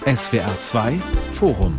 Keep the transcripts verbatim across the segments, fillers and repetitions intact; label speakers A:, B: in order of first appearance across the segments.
A: S W R zwei Forum.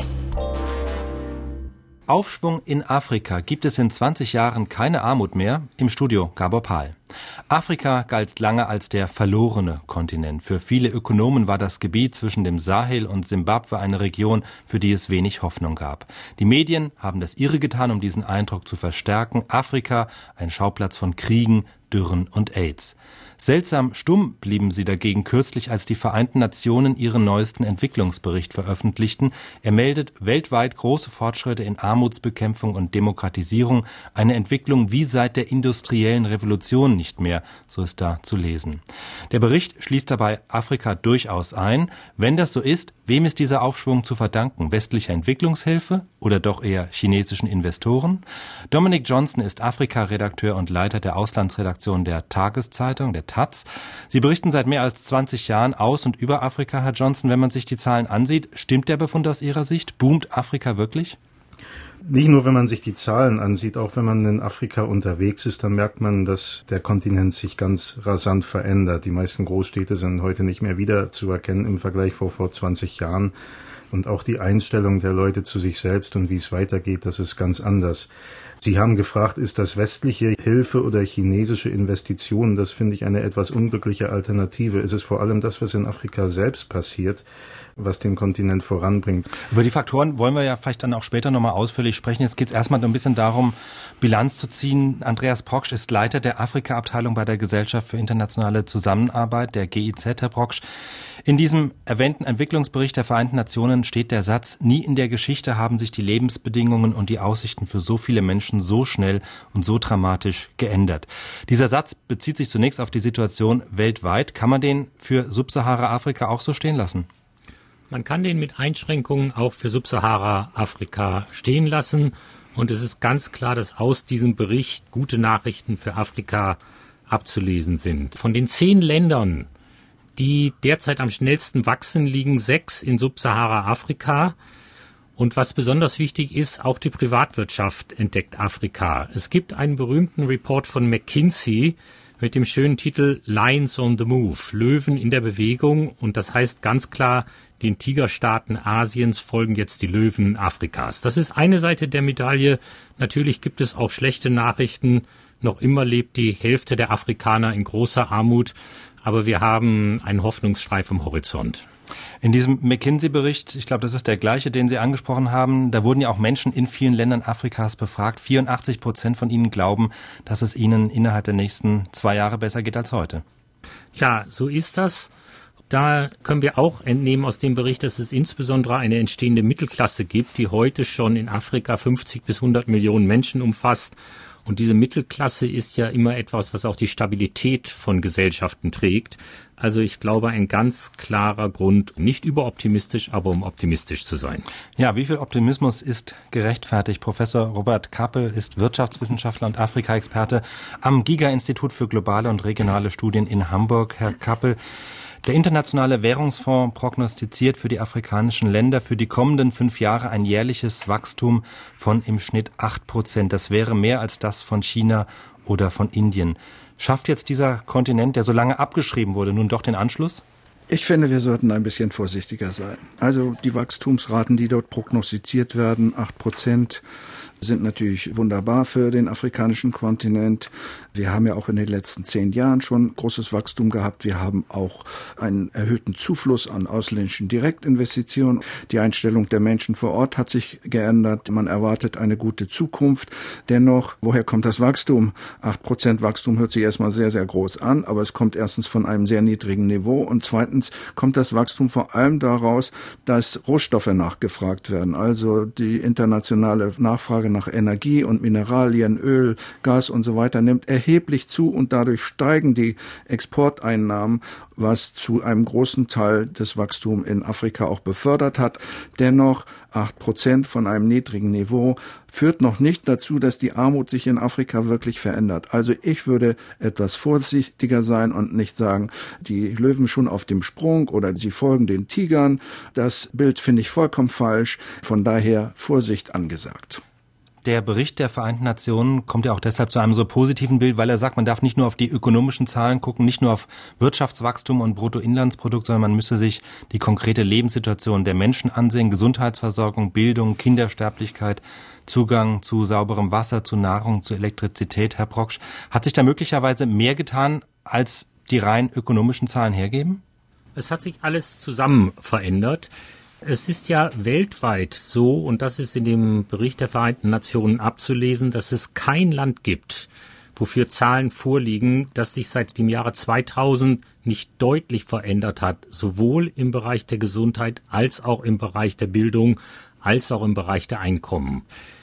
A: Aufschwung in Afrika. Gibt es in zwanzig Jahren keine Armut mehr? Im Studio Gabor Pahl. Afrika galt lange als der verlorene Kontinent. Für viele Ökonomen war das Gebiet zwischen dem Sahel und Simbabwe eine Region, für die es wenig Hoffnung gab. Die Medien haben das ihre getan, um diesen Eindruck zu verstärken. Afrika, ein Schauplatz von Kriegen, Dürren und AIDS. Seltsam stumm blieben sie dagegen kürzlich, als die Vereinten Nationen ihren neuesten Entwicklungsbericht veröffentlichten. Er meldet weltweit große Fortschritte in Armutsbekämpfung und Demokratisierung, eine Entwicklung wie seit der industriellen Revolution nicht mehr, so ist da zu lesen. Der Bericht schließt dabei Afrika durchaus ein. Wenn das so ist, wem ist dieser Aufschwung zu verdanken? Westlicher Entwicklungshilfe oder doch eher chinesischen Investoren? Dominic Johnson ist Afrika-Redakteur und Leiter der Auslandsredaktion der Tageszeitung, der Taz. Sie berichten seit mehr als zwanzig Jahren aus und über Afrika, Herr Johnson. Wenn man sich die Zahlen ansieht, stimmt der Befund aus Ihrer Sicht? Boomt Afrika wirklich?
B: Nicht nur, wenn man sich die Zahlen ansieht, auch wenn man in Afrika unterwegs ist, dann merkt man, dass der Kontinent sich ganz rasant verändert. Die meisten Großstädte sind heute nicht mehr wiederzuerkennen im Vergleich vor vor zwanzig Jahren. Und auch die Einstellung der Leute zu sich selbst und wie es weitergeht, das ist ganz anders. Sie haben gefragt, ist das westliche Hilfe oder chinesische Investitionen? Das finde ich eine etwas unglückliche Alternative. Es ist vor allem das, was in Afrika selbst passiert, was den Kontinent voranbringt.
A: Über die Faktoren wollen wir ja vielleicht dann auch später nochmal ausführlich sprechen. Jetzt geht es erstmal ein bisschen darum, Bilanz zu ziehen. Andreas Proksch ist Leiter der Afrika-Abteilung bei der Gesellschaft für internationale Zusammenarbeit, der G I Z, Herr Proksch. In diesem erwähnten Entwicklungsbericht der Vereinten Nationen steht der Satz, nie in der Geschichte haben sich die Lebensbedingungen und die Aussichten für so viele Menschen so schnell und so dramatisch geändert. Dieser Satz bezieht sich zunächst auf die Situation weltweit. Kann man den für Subsahara-Afrika auch so stehen lassen?
C: Man kann den mit Einschränkungen auch für Subsahara-Afrika stehen lassen. Und es ist ganz klar, dass aus diesem Bericht gute Nachrichten für Afrika abzulesen sind. Von den zehn Ländern, die derzeit am schnellsten wachsen, liegen sechs in Subsahara-Afrika. Und was besonders wichtig ist, auch die Privatwirtschaft entdeckt Afrika. Es gibt einen berühmten Report von McKinsey mit dem schönen Titel Lions on the Move, Löwen in der Bewegung. Und das heißt ganz klar, den Tigerstaaten Asiens folgen jetzt die Löwen Afrikas. Das ist eine Seite der Medaille. Natürlich gibt es auch schlechte Nachrichten. Noch immer lebt die Hälfte der Afrikaner in großer Armut. Aber wir haben einen Hoffnungsstreif am Horizont.
A: In diesem McKinsey-Bericht, ich glaube, das ist der gleiche, den Sie angesprochen haben, da wurden ja auch Menschen in vielen Ländern Afrikas befragt. vierundachtzig Prozent von ihnen glauben, dass es ihnen innerhalb der nächsten zwei Jahre besser geht als heute.
C: Ja, so ist das. Da können wir auch entnehmen aus dem Bericht, dass es insbesondere eine entstehende Mittelklasse gibt, die heute schon in Afrika fünfzig bis hundert Millionen Menschen umfasst. Und diese Mittelklasse ist ja immer etwas, was auch die Stabilität von Gesellschaften trägt. Also ich glaube, ein ganz klarer Grund, nicht überoptimistisch, aber um optimistisch zu sein.
A: Ja, wie viel Optimismus ist gerechtfertigt? Professor Robert Kappel ist Wirtschaftswissenschaftler und Afrika-Experte am Giga-Institut für globale und regionale Studien in Hamburg. Herr Kappel, der Internationale Währungsfonds prognostiziert für die afrikanischen Länder für die kommenden fünf Jahre ein jährliches Wachstum von im Schnitt acht Prozent. Das wäre mehr als das von China oder von Indien. Schafft jetzt dieser Kontinent, der so lange abgeschrieben wurde, nun doch den Anschluss?
D: Ich finde, wir sollten ein bisschen vorsichtiger sein. Also die Wachstumsraten, die dort prognostiziert werden, acht Prozent, sind natürlich wunderbar für den afrikanischen Kontinent. Wir haben ja auch in den letzten zehn Jahren schon großes Wachstum gehabt. Wir haben auch einen erhöhten Zufluss an ausländischen Direktinvestitionen. Die Einstellung der Menschen vor Ort hat sich geändert. Man erwartet eine gute Zukunft. Dennoch, woher kommt das Wachstum? acht Prozent Wachstum hört sich erstmal sehr, sehr groß an, aber es kommt erstens von einem sehr niedrigen Niveau und zweitens kommt das Wachstum vor allem daraus, dass Rohstoffe nachgefragt werden. Also die internationale Nachfrage nach Energie und Mineralien, Öl, Gas und so weiter nimmt erheblich zu und dadurch steigen die Exporteinnahmen, was zu einem großen Teil des Wachstums in Afrika auch befördert hat. Dennoch acht Prozent von einem niedrigen Niveau führt noch nicht dazu, dass die Armut sich in Afrika wirklich verändert. Also ich würde etwas vorsichtiger sein und nicht sagen, die Löwen schon auf dem Sprung oder sie folgen den Tigern. Das Bild finde ich vollkommen falsch. Von daher Vorsicht angesagt.
A: Der Bericht der Vereinten Nationen kommt ja auch deshalb zu einem so positiven Bild, weil er sagt, man darf nicht nur auf die ökonomischen Zahlen gucken, nicht nur auf Wirtschaftswachstum und Bruttoinlandsprodukt, sondern man müsse sich die konkrete Lebenssituation der Menschen ansehen, Gesundheitsversorgung, Bildung, Kindersterblichkeit, Zugang zu sauberem Wasser, zu Nahrung, zu Elektrizität. Herr Proksch, hat sich da möglicherweise mehr getan, als die rein ökonomischen Zahlen hergeben?
C: Es hat sich alles zusammen verändert. Es ist ja weltweit so, und das ist in dem Bericht der Vereinten Nationen abzulesen, dass es kein Land gibt, wofür Zahlen vorliegen, das sich seit dem Jahre zweitausend nicht deutlich verändert hat, sowohl im Bereich der Gesundheit als auch im Bereich der Bildung, als auch im Bereich der Einkommen.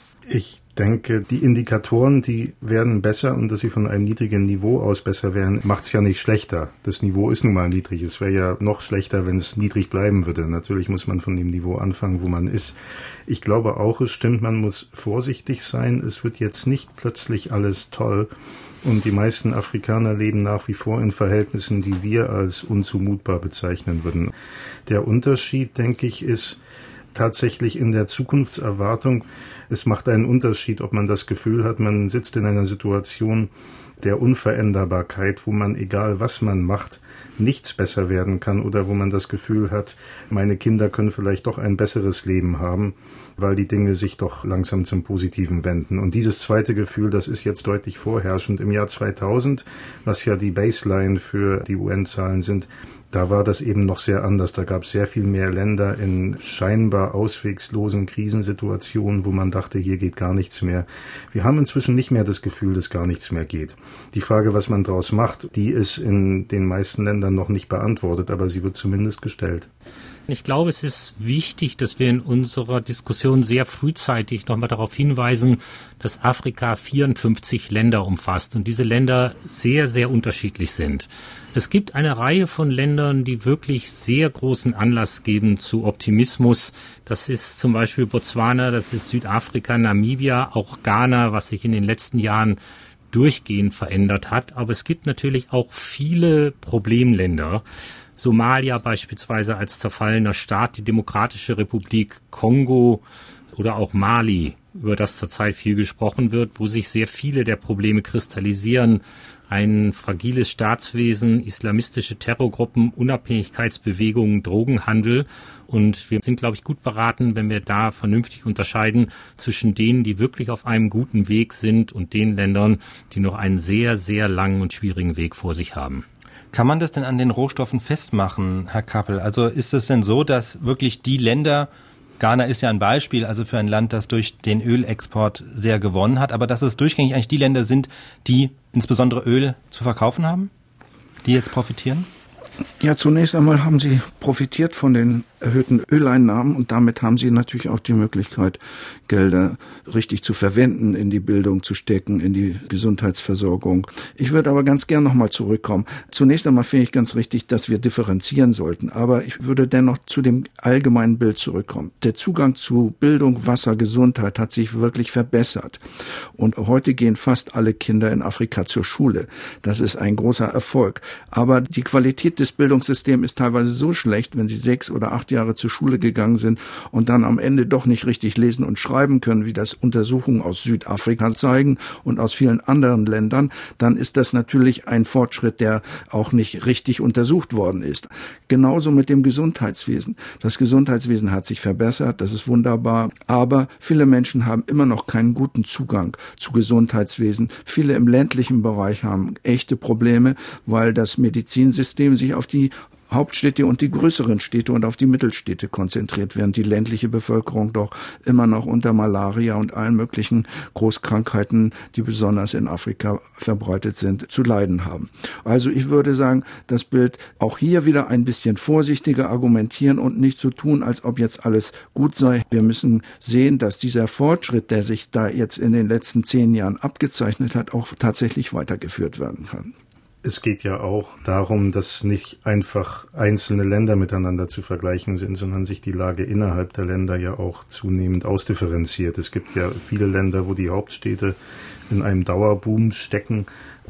B: Ich denke, die Indikatoren, die werden besser, und dass sie von einem niedrigen Niveau aus besser werden, macht es ja nicht schlechter. Das Niveau ist nun mal niedrig. Es wäre ja noch schlechter, wenn es niedrig bleiben würde. Natürlich muss man von dem Niveau anfangen, wo man ist. Ich glaube auch, es stimmt, man muss vorsichtig sein. Es wird jetzt nicht plötzlich alles toll. Und die meisten Afrikaner leben nach wie vor in Verhältnissen, die wir als unzumutbar bezeichnen würden. Der Unterschied, denke ich, ist tatsächlich in der Zukunftserwartung. Es macht einen Unterschied, ob man das Gefühl hat, man sitzt in einer Situation der Unveränderbarkeit, wo man, egal was man macht, nichts besser werden kann, oder wo man das Gefühl hat, meine Kinder können vielleicht doch ein besseres Leben haben, weil die Dinge sich doch langsam zum Positiven wenden. Und dieses zweite Gefühl, das ist jetzt deutlich vorherrschend. Im Jahr zweitausend, was ja die Baseline für die U N-Zahlen sind, da war das eben noch sehr anders. Da gab es sehr viel mehr Länder in scheinbar auswegslosen Krisensituationen, wo man dachte, hier geht gar nichts mehr. Wir haben inzwischen nicht mehr das Gefühl, dass gar nichts mehr geht. Die Frage, was man daraus macht, die ist in den meisten Ländern noch nicht beantwortet, aber sie wird zumindest gestellt.
C: Ich glaube, es ist wichtig, dass wir in unserer Diskussion sehr frühzeitig nochmal darauf hinweisen, dass Afrika vierundfünfzig Länder umfasst und diese Länder sehr, sehr unterschiedlich sind. Es gibt eine Reihe von Ländern, die wirklich sehr großen Anlass geben zu Optimismus. Das ist zum Beispiel Botswana, das ist Südafrika, Namibia, auch Ghana, was sich in den letzten Jahren durchgehend verändert hat. Aber es gibt natürlich auch viele Problemländer. Somalia beispielsweise als zerfallener Staat, die Demokratische Republik Kongo oder auch Mali, über das zurzeit viel gesprochen wird, wo sich sehr viele der Probleme kristallisieren. Ein fragiles Staatswesen, islamistische Terrorgruppen, Unabhängigkeitsbewegungen, Drogenhandel. Und wir sind, glaube ich, gut beraten, wenn wir da vernünftig unterscheiden zwischen denen, die wirklich auf einem guten Weg sind, und den Ländern, die noch einen sehr, sehr langen und schwierigen Weg vor sich haben.
A: Kann man das denn an den Rohstoffen festmachen, Herr Kappel? Also ist es denn so, dass wirklich die Länder, Ghana ist ja ein Beispiel, also für ein Land, das durch den Ölexport sehr gewonnen hat, aber dass es durchgängig eigentlich die Länder sind, die insbesondere Öl zu verkaufen haben, die jetzt profitieren?
D: Ja, zunächst einmal haben sie profitiert von den erhöhten Öleinnahmen, und damit haben sie natürlich auch die Möglichkeit, Gelder richtig zu verwenden, in die Bildung zu stecken, in die Gesundheitsversorgung. Ich würde aber ganz gern nochmal zurückkommen. Zunächst einmal finde ich ganz richtig, dass wir differenzieren sollten, aber ich würde dennoch zu dem allgemeinen Bild zurückkommen. Der Zugang zu Bildung, Wasser, Gesundheit hat sich wirklich verbessert, und heute gehen fast alle Kinder in Afrika zur Schule. Das ist ein großer Erfolg, aber die Qualität des Bildungssystems ist teilweise so schlecht, wenn sie sechs oder acht Jahre zur Schule gegangen sind und dann am Ende doch nicht richtig lesen und schreiben können, wie das Untersuchungen aus Südafrika zeigen und aus vielen anderen Ländern, dann ist das natürlich ein Fortschritt, der auch nicht richtig untersucht worden ist. Genauso mit dem Gesundheitswesen. Das Gesundheitswesen hat sich verbessert, das ist wunderbar, aber viele Menschen haben immer noch keinen guten Zugang zu Gesundheitswesen. Viele im ländlichen Bereich haben echte Probleme, weil das Medizinsystem sich auf die Hauptstädte und die größeren Städte und auf die Mittelstädte konzentriert, während die ländliche Bevölkerung doch immer noch unter Malaria und allen möglichen Großkrankheiten, die besonders in Afrika verbreitet sind, zu leiden haben. Also ich würde sagen, das Bild auch hier wieder ein bisschen vorsichtiger argumentieren und nicht so tun, als ob jetzt alles gut sei. Wir müssen sehen, dass dieser Fortschritt, der sich da jetzt in den letzten zehn Jahren abgezeichnet hat, auch tatsächlich weitergeführt werden kann.
B: Es geht ja auch darum, dass nicht einfach einzelne Länder miteinander zu vergleichen sind, sondern sich die Lage innerhalb der Länder ja auch zunehmend ausdifferenziert. Es gibt ja viele Länder, wo die Hauptstädte in einem Dauerboom stecken,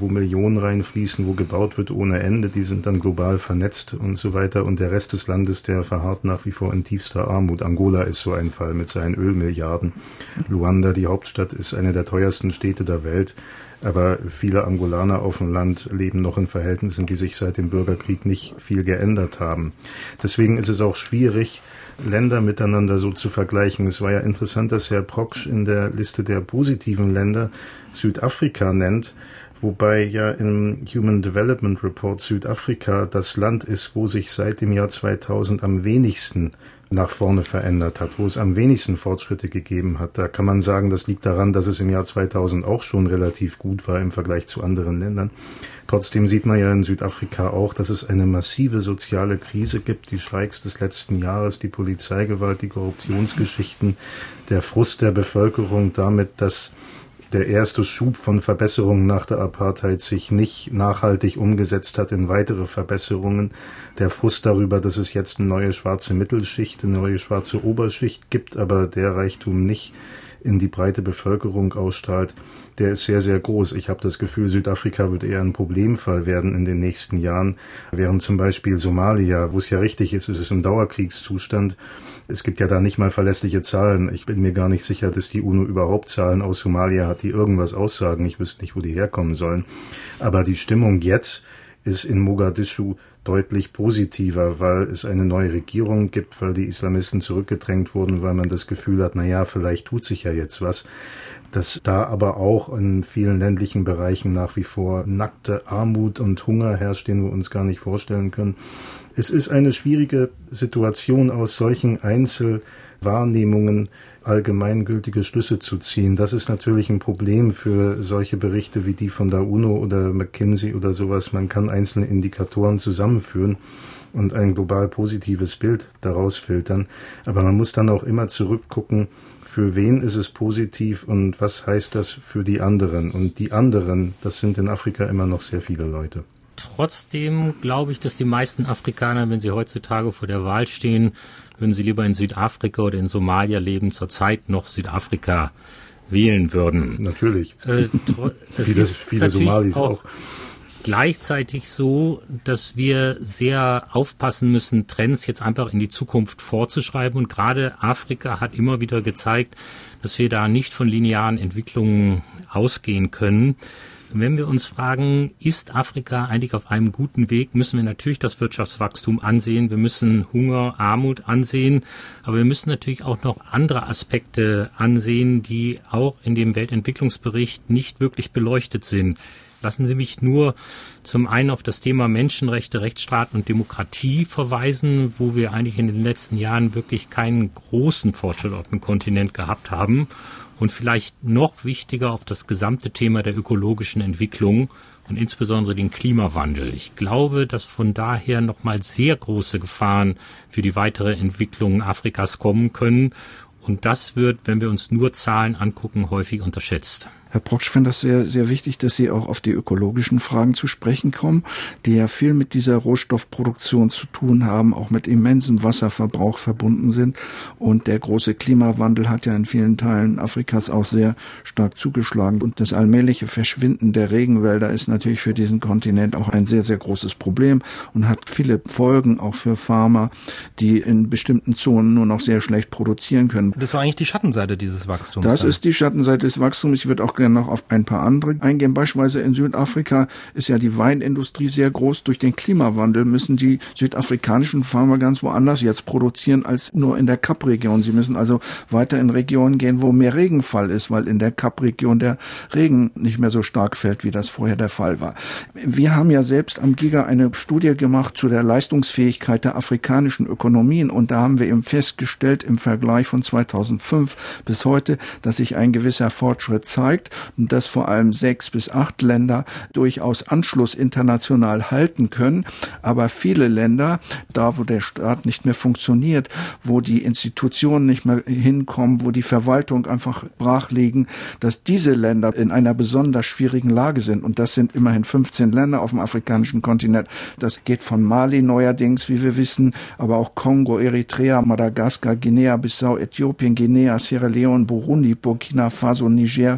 B: wo Millionen reinfließen, wo gebaut wird ohne Ende, die sind dann global vernetzt und so weiter. Und der Rest des Landes, der verharrt nach wie vor in tiefster Armut. Angola ist so ein Fall mit seinen Ölmilliarden. Luanda, die Hauptstadt, ist eine der teuersten Städte der Welt. Aber viele Angolaner auf dem Land leben noch in Verhältnissen, die sich seit dem Bürgerkrieg nicht viel geändert haben. Deswegen ist es auch schwierig, Länder miteinander so zu vergleichen. Es war ja interessant, dass Herr Proksch in der Liste der positiven Länder Südafrika nennt, wobei ja im Human Development Report Südafrika das Land ist, wo sich seit dem Jahr zweitausend am wenigsten nach vorne verändert hat, wo es am wenigsten Fortschritte gegeben hat. Da kann man sagen, das liegt daran, dass es im Jahr zweitausend auch schon relativ gut war im Vergleich zu anderen Ländern. Trotzdem sieht man ja in Südafrika auch, dass es eine massive soziale Krise gibt, die Streiks des letzten Jahres, die Polizeigewalt, die Korruptionsgeschichten, der Frust der Bevölkerung damit, dass der erste Schub von Verbesserungen nach der Apartheid sich nicht nachhaltig umgesetzt hat in weitere Verbesserungen. Der Frust darüber, dass es jetzt eine neue schwarze Mittelschicht, eine neue schwarze Oberschicht gibt, aber der Reichtum nicht in die breite Bevölkerung ausstrahlt, der ist sehr, sehr groß. Ich habe das Gefühl, Südafrika wird eher ein Problemfall werden in den nächsten Jahren, während zum Beispiel Somalia, wo es ja richtig ist, es ist im Dauerkriegszustand. Es gibt ja da nicht mal verlässliche Zahlen. Ich bin mir gar nicht sicher, dass die UNO überhaupt Zahlen aus Somalia hat, die irgendwas aussagen. Ich wüsste nicht, wo die herkommen sollen. Aber die Stimmung jetzt ist in Mogadischu deutlich positiver, weil es eine neue Regierung gibt, weil die Islamisten zurückgedrängt wurden, weil man das Gefühl hat, na ja, vielleicht tut sich ja jetzt was. Dass da aber auch in vielen ländlichen Bereichen nach wie vor nackte Armut und Hunger herrscht, den wir uns gar nicht vorstellen können. Es ist eine schwierige Situation, aus solchen Einzelwahrnehmungen allgemeingültige Schlüsse zu ziehen. Das ist natürlich ein Problem für solche Berichte wie die von der UNO oder McKinsey oder sowas. Man kann einzelne Indikatoren zusammenführen und ein global positives Bild daraus filtern. Aber man muss dann auch immer zurückgucken, für wen ist es positiv und was heißt das für die anderen? Und die anderen, das sind in Afrika immer noch sehr viele Leute.
C: Trotzdem glaube ich, dass die meisten Afrikaner, wenn sie heutzutage vor der Wahl stehen, würden sie lieber in Südafrika oder in Somalia leben, zurzeit noch Südafrika wählen würden.
B: Natürlich.
C: Äh, tro- es
B: viele
C: ist
B: viele Somalis auch.
C: Gleichzeitig so, dass wir sehr aufpassen müssen, Trends jetzt einfach in die Zukunft vorzuschreiben. Und gerade Afrika hat immer wieder gezeigt, dass wir da nicht von linearen Entwicklungen ausgehen können. Wenn wir uns fragen, ist Afrika eigentlich auf einem guten Weg, müssen wir natürlich das Wirtschaftswachstum ansehen. Wir müssen Hunger, Armut ansehen. Aber wir müssen natürlich auch noch andere Aspekte ansehen, die auch in dem Weltentwicklungsbericht nicht wirklich beleuchtet sind. Lassen Sie mich nur zum einen auf das Thema Menschenrechte, Rechtsstaat und Demokratie verweisen, wo wir eigentlich in den letzten Jahren wirklich keinen großen Fortschritt auf dem Kontinent gehabt haben. Und vielleicht noch wichtiger auf das gesamte Thema der ökologischen Entwicklung und insbesondere den Klimawandel. Ich glaube, dass von daher nochmal sehr große Gefahren für die weitere Entwicklung Afrikas kommen können. Und das wird, wenn wir uns nur Zahlen angucken, häufig unterschätzt.
D: Herr Proksch, ich finde das sehr, sehr wichtig, dass Sie auch auf die ökologischen Fragen zu sprechen kommen, die ja viel mit dieser Rohstoffproduktion zu tun haben, auch mit immensem Wasserverbrauch verbunden sind. Und der große Klimawandel hat ja in vielen Teilen Afrikas auch sehr stark zugeschlagen. Und das allmähliche Verschwinden der Regenwälder ist natürlich für diesen Kontinent auch ein sehr, sehr großes Problem und hat viele Folgen auch für Farmer, die in bestimmten Zonen nur noch sehr schlecht produzieren können.
A: Das war eigentlich die Schattenseite dieses Wachstums.
D: Das
A: dann.
D: ist die Schattenseite des Wachstums. Ich würde auch gerne noch auf ein paar andere eingehen. Beispielsweise in Südafrika ist ja die Weinindustrie sehr groß. Durch den Klimawandel müssen die südafrikanischen Farmer ganz woanders jetzt produzieren als nur in der Kap-Region. Sie müssen also weiter in Regionen gehen, wo mehr Regenfall ist, weil in der Kap-Region der Regen nicht mehr so stark fällt, wie das vorher der Fall war. Wir haben ja selbst am Giga eine Studie gemacht zu der Leistungsfähigkeit der afrikanischen Ökonomien und da haben wir eben festgestellt im Vergleich von zweitausendfünf bis heute, dass sich ein gewisser Fortschritt zeigt und dass vor allem sechs bis acht Länder durchaus Anschluss international halten können. Aber viele Länder, da wo der Staat nicht mehr funktioniert, wo die Institutionen nicht mehr hinkommen, wo die Verwaltung einfach brach liegen, dass diese Länder in einer besonders schwierigen Lage sind. Und das sind immerhin fünfzehn Länder auf dem afrikanischen Kontinent. Das geht von Mali neuerdings, wie wir wissen, aber auch Kongo, Eritrea, Madagaskar, Guinea-Bissau, Äthiopien, Guinea, Sierra Leone, Burundi, Burkina Faso, Niger, Tschad,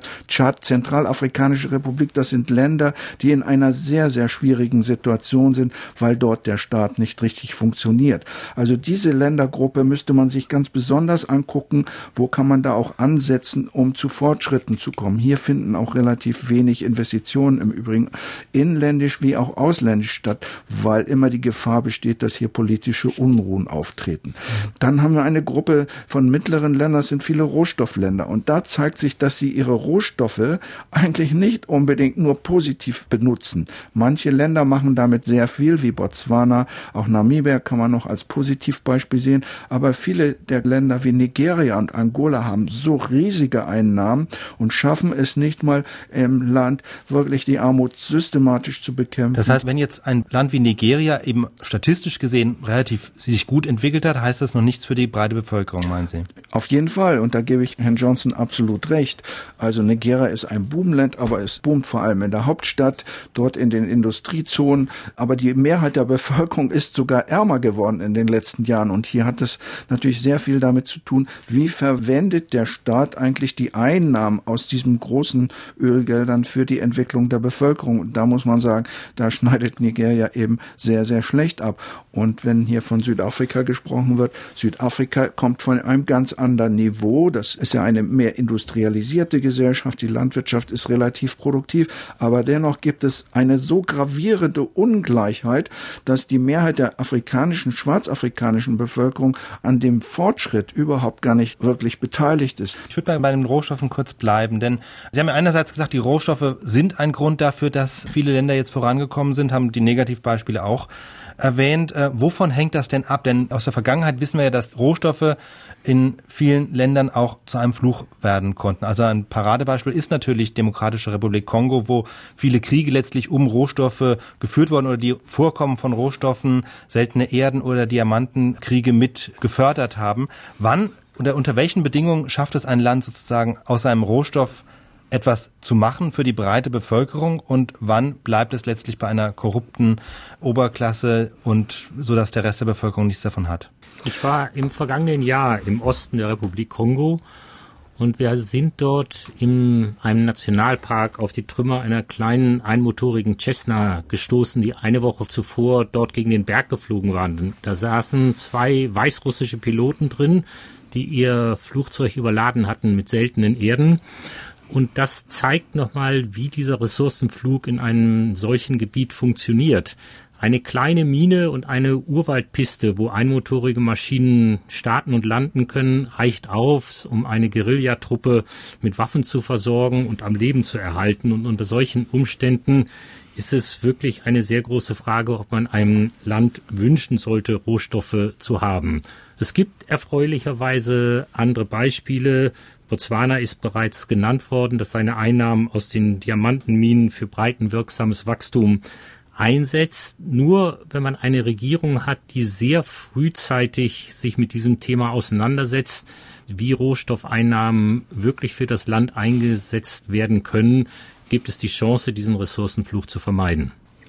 D: Tschad, Zentralafrikanische Republik, das sind Länder, die in einer sehr, sehr schwierigen Situation sind, weil dort der Staat nicht richtig funktioniert. Also diese Ländergruppe müsste man sich ganz besonders angucken, wo kann man da auch ansetzen, um zu Fortschritten zu kommen. Hier finden auch relativ wenig Investitionen im Übrigen inländisch wie auch ausländisch statt, weil immer die Gefahr besteht, dass hier politische Unruhen auftreten. Dann haben wir eine Gruppe von mittleren Ländern, das sind viele Rohstoffländer. Und da zeigt sich, dass sie ihre Rohstoffe eigentlich nicht unbedingt nur positiv benutzen. Manche Länder machen damit sehr viel, wie Botswana, auch Namibia kann man noch als Positivbeispiel sehen. Aber viele der Länder wie Nigeria und Angola haben so riesige Einnahmen und schaffen es nicht mal im Land wirklich die Armut systematisch zu bekämpfen.
A: Das heißt, wenn jetzt ein Land wie Nigeria eben statistisch gesehen relativ sich gut entwickelt hat, heißt das noch nichts für die breite Bevölkerung, meinen Sie?
D: Auf jeden Fall. Und da gebe ich Herrn Johnson absolut recht. Also Nigeria ist ein Boomland, aber es boomt vor allem in der Hauptstadt, dort in den Industriezonen. Aber die Mehrheit der Bevölkerung ist sogar ärmer geworden in den letzten Jahren. Und hier hat es natürlich sehr viel damit zu tun, wie verwendet der Staat eigentlich die Einnahmen aus diesen großen Ölgeldern für die Entwicklung der Bevölkerung. Und da muss man sagen, da schneidet Nigeria eben sehr, sehr schlecht ab. Und wenn hier von Südafrika gesprochen wird, Südafrika kommt von einem ganz anderen Niveau. Das ist ja eine mehr industrialisierte Gesellschaft. Die Landwirtschaft ist relativ produktiv. Aber dennoch gibt es eine so gravierende Ungleichheit, dass die Mehrheit der afrikanischen, schwarzafrikanischen Bevölkerung an dem Fortschritt überhaupt gar nicht wirklich beteiligt ist.
A: Ich würde bei den Rohstoffen kurz bleiben, denn Sie haben ja einerseits gesagt, die Rohstoffe sind ein Grund dafür, dass viele Länder jetzt vorangekommen sind, haben die Negativbeispiele auch erwähnt. Äh, wovon hängt das denn ab? Denn aus der Vergangenheit wissen wir ja, dass Rohstoffe in vielen Ländern auch zu einem Fluch werden konnten. Also ein Paradebeispiel ist natürlich Demokratische Republik Kongo, wo viele Kriege letztlich um Rohstoffe geführt wurden oder die Vorkommen von Rohstoffen, seltene Erden oder Diamantenkriege mit gefördert haben. Wann oder unter welchen Bedingungen schafft es ein Land sozusagen aus seinem Rohstoff etwas zu machen für die breite Bevölkerung und wann bleibt es letztlich bei einer korrupten Oberklasse und so, dass der Rest der Bevölkerung nichts davon hat?
C: Ich war im vergangenen Jahr im Osten der Republik Kongo und wir sind dort in einem Nationalpark auf die Trümmer einer kleinen einmotorigen Cessna gestoßen, die eine Woche zuvor dort gegen den Berg geflogen waren. Da saßen zwei weißrussische Piloten drin, die ihr Flugzeug überladen hatten mit seltenen Erden. Und das zeigt nochmal, wie dieser Ressourcenflug in einem solchen Gebiet funktioniert. Eine kleine Mine und eine Urwaldpiste, wo einmotorige Maschinen starten und landen können, reicht auf, um eine Guerillatruppe mit Waffen zu versorgen und am Leben zu erhalten. Und unter solchen Umständen ist es wirklich eine sehr große Frage, ob man einem Land wünschen sollte, Rohstoffe zu haben. Es gibt erfreulicherweise andere Beispiele. Botswana ist bereits genannt worden, dass seine Einnahmen aus den Diamantenminen für breitenwirksames Wachstum einsetzt. Nur wenn man eine Regierung hat, die sehr frühzeitig sich mit diesem Thema auseinandersetzt, wie Rohstoffeinnahmen wirklich für das Land eingesetzt werden können, gibt es die Chance, diesen Ressourcenfluch zu vermeiden.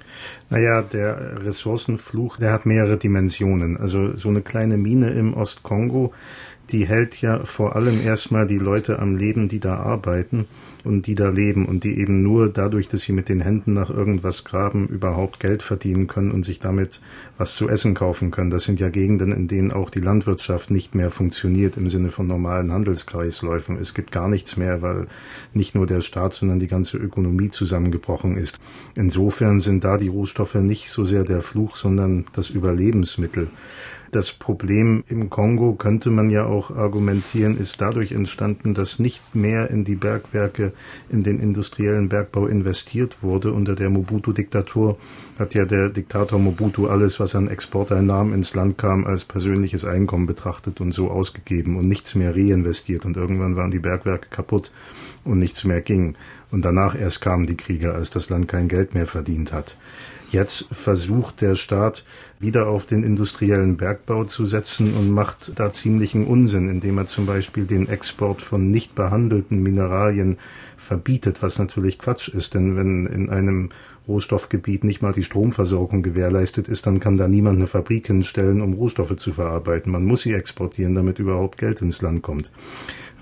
B: Naja, der Ressourcenfluch, der hat mehrere Dimensionen. Also so eine kleine Mine im Ostkongo, die hält ja vor allem erstmal die Leute am Leben, die da arbeiten und die da leben und die eben nur dadurch, dass sie mit den Händen nach irgendwas graben, überhaupt Geld verdienen können und sich damit was zu essen kaufen können. Das sind ja Gegenden, in denen auch die Landwirtschaft nicht mehr funktioniert im Sinne von normalen Handelskreisläufen. Es gibt gar nichts mehr, weil nicht nur der Staat, sondern die ganze Ökonomie zusammengebrochen ist. Insofern sind da die Rohstoffe nicht so sehr der Fluch, sondern das Überlebensmittel. Das Problem im Kongo, könnte man ja auch argumentieren, ist dadurch entstanden, dass nicht mehr in die Bergwerke, in den industriellen Bergbau investiert wurde. Unter der Mobutu-Diktatur hat ja der Diktator Mobutu alles, was an Exporteinnahmen ins Land kam, als persönliches Einkommen betrachtet und so ausgegeben und nichts mehr reinvestiert. Und irgendwann waren die Bergwerke kaputt und nichts mehr ging. Und danach erst kamen die Kriege, als das Land kein Geld mehr verdient hat. Jetzt versucht der Staat wieder auf den industriellen Bergbau zu setzen und macht da ziemlichen Unsinn, indem er zum Beispiel den Export von nicht behandelten Mineralien verbietet, was natürlich Quatsch ist, denn wenn in einem Rohstoffgebiet nicht mal die Stromversorgung gewährleistet ist, dann kann da niemand eine Fabrik hinstellen, um Rohstoffe zu verarbeiten. Man muss sie exportieren, damit überhaupt Geld ins Land kommt.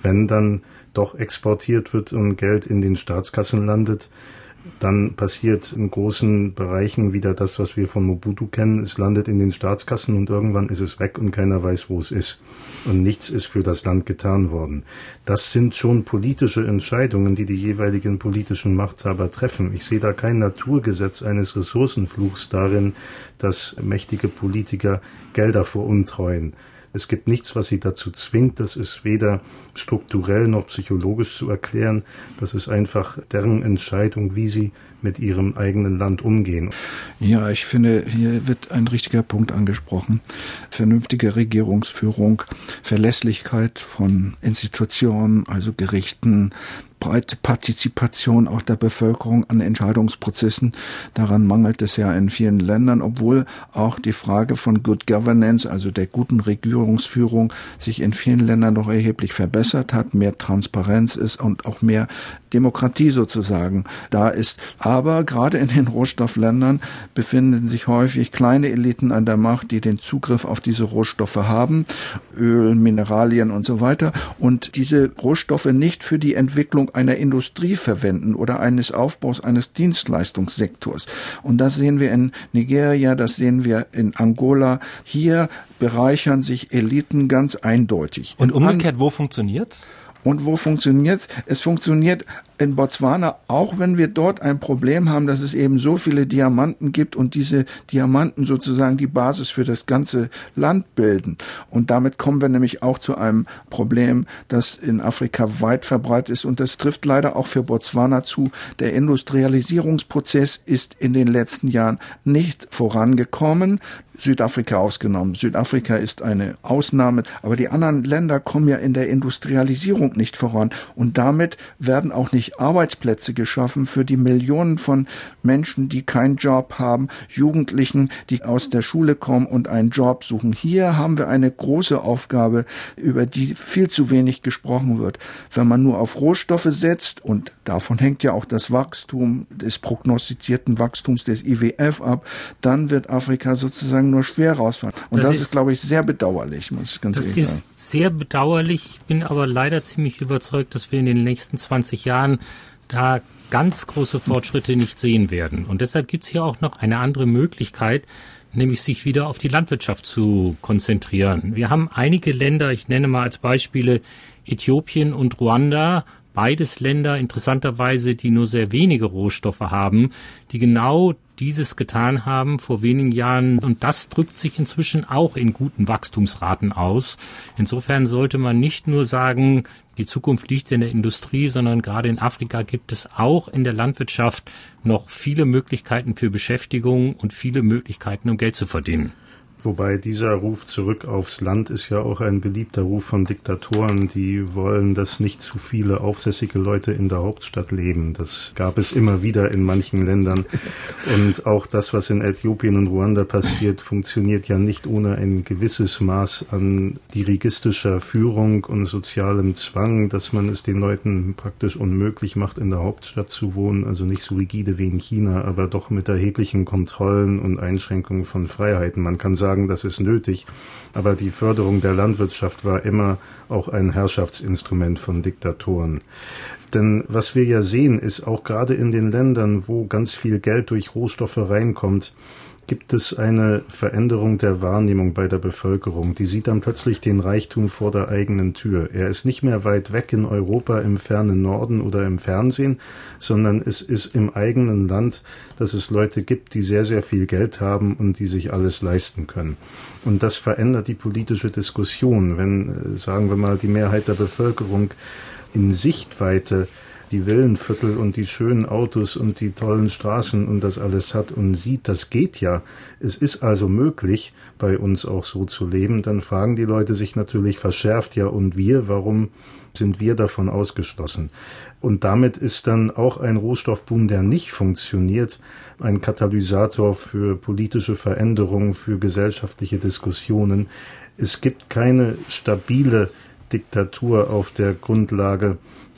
B: Wenn dann doch exportiert wird und Geld in den Staatskassen landet, dann passiert in großen Bereichen wieder das, was wir von Mobutu kennen. Es landet in den Staatskassen und irgendwann ist es weg und keiner weiß, wo es ist. Und nichts ist für das Land getan worden. Das sind schon politische Entscheidungen, die die jeweiligen politischen Machthaber treffen. Ich sehe da kein Naturgesetz eines Ressourcenflugs darin, dass mächtige Politiker Gelder veruntreuen. Es gibt nichts, was sie dazu zwingt. Das ist weder strukturell noch psychologisch zu erklären. Das ist einfach deren Entscheidung, wie sie mit ihrem eigenen Land umgehen.
D: Ja, ich finde, hier wird ein richtiger Punkt angesprochen. Vernünftige Regierungsführung, Verlässlichkeit von Institutionen, also Gerichten, breite Partizipation auch der Bevölkerung an Entscheidungsprozessen. Daran mangelt es ja in vielen Ländern, obwohl auch die Frage von Good Governance, also der guten Regierungsführung, sich in vielen Ländern noch erheblich verbessert hat, mehr Transparenz ist und auch mehr Demokratie sozusagen da ist. Aber gerade in den Rohstoffländern befinden sich häufig kleine Eliten an der Macht, die den Zugriff auf diese Rohstoffe haben, Öl, Mineralien und so weiter, und diese Rohstoffe nicht für die Entwicklung einer Industrie verwenden oder eines Aufbaus eines Dienstleistungssektors. Und das sehen wir in Nigeria, das sehen wir in Angola. Hier bereichern sich Eliten ganz eindeutig.
A: Und umgekehrt, wo funktioniert's?
D: Und wo funktioniert's? Es funktioniert in Botswana, auch wenn wir dort ein Problem haben, dass es eben so viele Diamanten gibt und diese Diamanten sozusagen die Basis für das ganze Land bilden. Und damit kommen wir nämlich auch zu einem Problem, das in Afrika weit verbreitet ist, und das trifft leider auch für Botswana zu. Der Industrialisierungsprozess ist in den letzten Jahren nicht vorangekommen. Südafrika ausgenommen. Südafrika ist eine Ausnahme, aber die anderen Länder kommen ja in der Industrialisierung nicht voran. Und damit werden auch nicht Arbeitsplätze geschaffen für die Millionen von Menschen, die keinen Job haben, Jugendlichen, die aus der Schule kommen und einen Job suchen. Hier haben wir eine große Aufgabe, über die viel zu wenig gesprochen wird. Wenn man nur auf Rohstoffe setzt, und davon hängt ja auch das Wachstum des prognostizierten Wachstums des I W F ab, dann wird Afrika sozusagen nur schwer rausfallen. Und das, das ist, ist, glaube ich, sehr bedauerlich, muss ich ganz ehrlich sagen. Das
C: ist sehr bedauerlich. Ich bin aber leider ziemlich überzeugt, dass wir in den nächsten zwanzig Jahren da ganz große Fortschritte nicht sehen werden. Und deshalb gibt es hier auch noch eine andere Möglichkeit, nämlich sich wieder auf die Landwirtschaft zu konzentrieren. Wir haben einige Länder, ich nenne mal als Beispiele Äthiopien und Ruanda, beides Länder interessanterweise, die nur sehr wenige Rohstoffe haben, die genau dieses getan haben vor wenigen Jahren, und das drückt sich inzwischen auch in guten Wachstumsraten aus. Insofern sollte man nicht nur sagen, die Zukunft liegt in der Industrie, sondern gerade in Afrika gibt es auch in der Landwirtschaft noch viele Möglichkeiten für Beschäftigung und viele Möglichkeiten, um Geld zu verdienen.
B: Wobei dieser Ruf zurück aufs Land ist ja auch ein beliebter Ruf von Diktatoren, die wollen, dass nicht zu viele aufsässige Leute in der Hauptstadt leben. Das gab es immer wieder in manchen Ländern. Und auch das, was in Äthiopien und Ruanda passiert, funktioniert ja nicht ohne ein gewisses Maß an dirigistischer Führung und sozialem Zwang, dass man es den Leuten praktisch unmöglich macht, in der Hauptstadt zu wohnen. Also nicht so rigide wie in China, aber doch mit erheblichen Kontrollen und Einschränkungen von Freiheiten. Man kann sagen, das ist nötig, aber die Förderung der Landwirtschaft war immer auch ein Herrschaftsinstrument von Diktatoren. Denn was wir ja sehen, ist auch gerade in den Ländern, wo ganz viel Geld durch Rohstoffe reinkommt, gibt es eine Veränderung der Wahrnehmung bei der Bevölkerung. Die sieht dann plötzlich den Reichtum vor der eigenen Tür. Er ist nicht mehr weit weg in Europa im fernen Norden oder im Fernsehen, sondern es ist im eigenen Land, dass es Leute gibt, die sehr, sehr viel Geld haben und die sich alles leisten können. Und das verändert die politische Diskussion. Wenn, sagen wir mal, die Mehrheit der Bevölkerung in Sichtweite die Villenviertel und die schönen Autos und die tollen Straßen und das alles hat und sieht, das geht ja. Es ist also möglich, bei uns auch so zu leben. Dann fragen die Leute sich natürlich verschärft, ja, und wir, warum sind wir davon ausgeschlossen? Und damit ist dann auch ein Rohstoffboom, der nicht funktioniert, ein Katalysator für politische Veränderungen, für gesellschaftliche Diskussionen. Es gibt keine stabile Diktatur auf der Grundlage